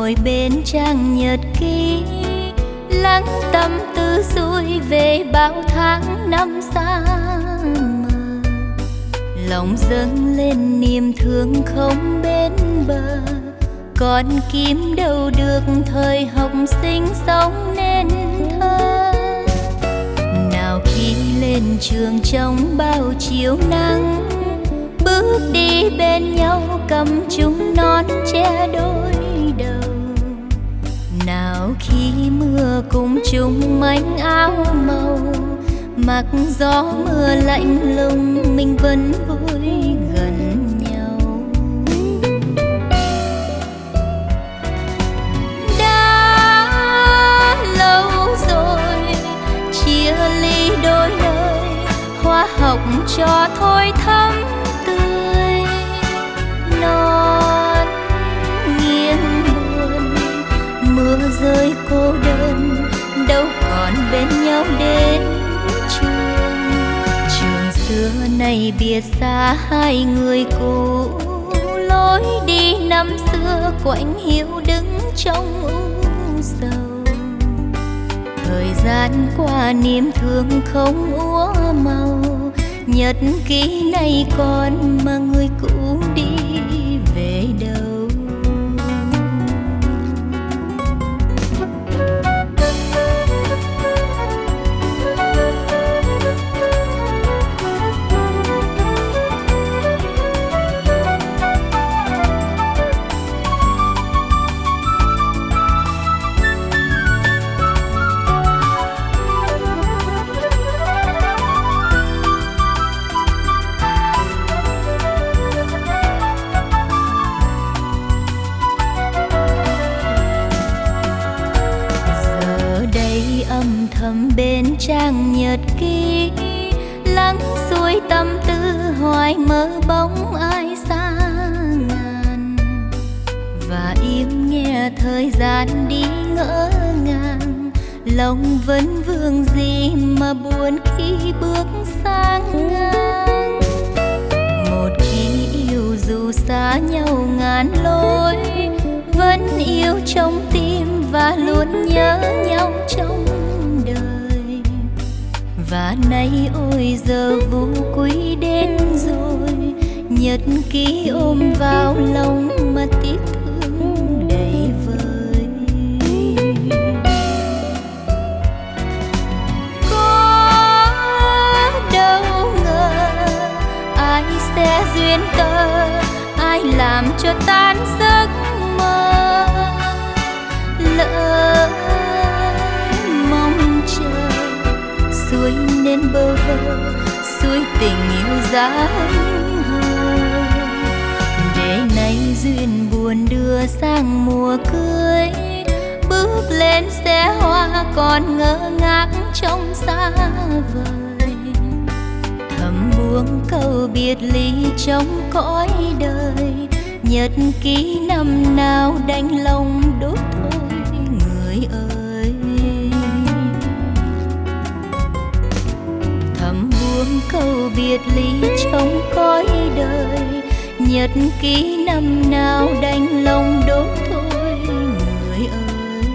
ngồi bên trang nhật ký, lắng tâm tư xuôi về bao tháng năm xa mờ. Lòng dâng lên niềm thương không bên bờ, còn kiếm đâu được thời học sinh sống nên thơ. Nào khi lên trường trong bao chiều nắng, bước đi bên nhau cầm chung nón che đôi đầu. Nào khi mưa cùng chung manh áo màu, mặc gió mưa lạnh lùng mình vẫn vui gần nhau. Đã lâu rồi chia ly đôi lời, hoa học cho thôi thắm tươi. Non nghiêng buồn, mưa rơi cô đơn, đâu còn bên nhau đến trường. Trường xưa nay biệt xa hai người cũ, lối đi năm xưa quạnh hiu đứng trong u sầu. Thời gian qua niềm thương không úa màu, nhật ký này còn mà người cũ đi về đâu. Thầm bên trang nhật ký, lắng xuôi tâm tư hoài mơ bóng ai xa ngàn. Và im nghe thời gian đi ngỡ ngàng, lòng vẫn vương gì mà buồn khi bước sang ngang. Một khi yêu dù xa nhau ngàn lối, vẫn yêu trong tim và luôn nhớ nhau trong đời. Và nay ôi giờ vô quý đến rồi, nhật ký ôm vào lòng mà tiếc thương đầy vơi. Có đâu ngờ ai sẽ duyên cớ, ai làm cho tan giấc mơ. Lỡ mong chờ xuôi nên bơ vơ, xuôi tình yêu giá hờ. Để nay duyên buồn đưa sang mùa cưới, bước lên xe hoa còn ngơ ngác trong xa vời. Thầm buông câu biệt ly trong cõi đời, nhật ký năm nào đành lòng đốt thôi người ơi. Thầm buông câu biệt ly trong cõi đời, nhật ký năm nào đành lòng đốt thôi người ơi.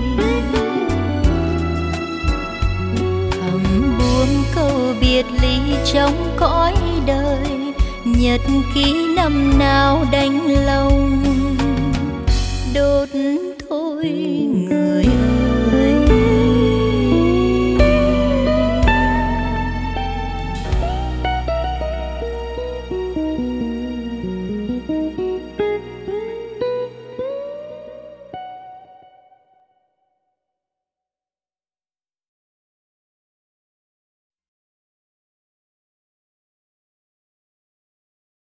Thầm buông câu biệt ly trong cõi đời, nhật ký năm nào đành lòng đốt thôi